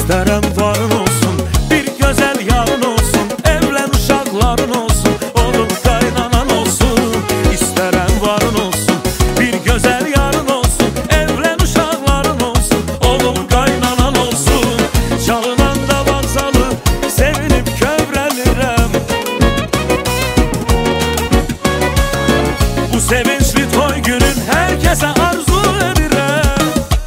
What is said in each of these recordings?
İstərəm varın olsun, bir gözəl yarın olsun, evlən uşaqların olsun, oğul qaynanan olsun. İstərəm varın olsun, bir gözəl yarın olsun, evlən uşaqların olsun, oğul qaynanan olsun. Çalınanda vağzalı sevinib kövrəlirəm. Bu sevinçli toy günün hər kəsə arzu edirəm.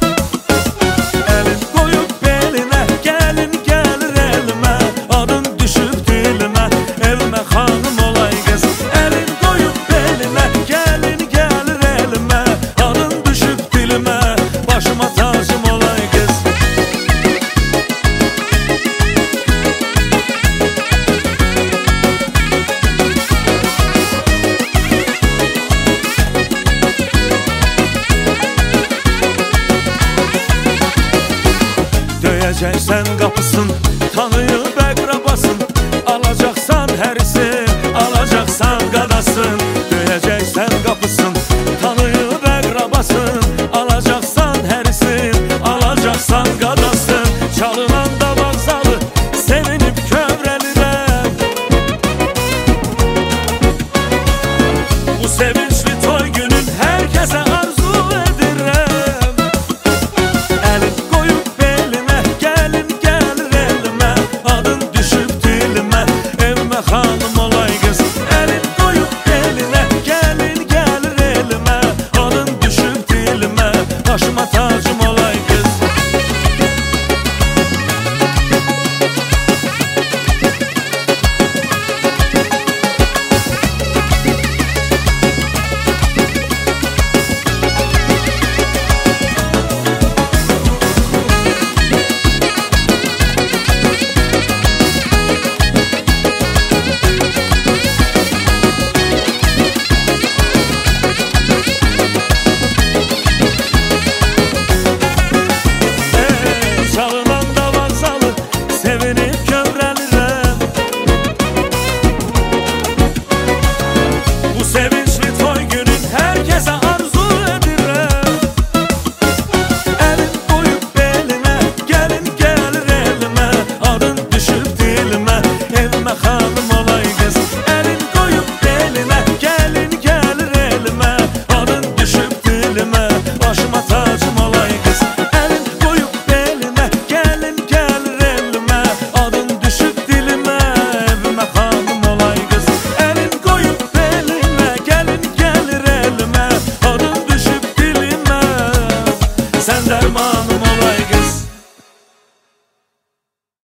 Elin qoyub belinə, gəlin gəlir elimə, adın düşüb dilimə, evmə xanım olay qız. Elin qoyub belinə, gəlin gəlir elimə, adın düşüb dilimə, başıma tacım olay qız. Döyəcəksən qapısın, tanıyıb əqrabasın, alacaqsan hərisi, alacaqsan qadasın. Döyəcəksən qapısın, tanıyıb əqrabasın, alacaqsan hərisi, alacaqsan qadasın. Çalınanda vağzalı sevinib kövrəlirəm. Bu sevinçli toy günün hər kəsə arzu edirəm. Elin qoyub belinə, gəlin gəlir elimə, adın düşüb dilimə, evmə xanım olay qız. Elin qoyub belinə, gəlin gəlir elimə, adın düşüb dilimə, başıma tacım olay qız. Çalınanda vağzalı sevinib kövrəlirəm. Bu sevinçli toy günün hər kəsə arzu edirəm. Elin qoyub belinə, gəlin gəlir elimə, adın düşüb dilimə, evmə xanım olay qız. Elin qoyub belinə, gəlin gəlir elimə, adın düşüb dilimə, başıma tacım olay qız. Elin qoyub belinə, gəlin gəlir elimə, adın düşüb dilimə, evmə xanım olay qız. Elin qoyub belinə, gəlin gəlir elimə, adın düşüb dilimə, sən dərman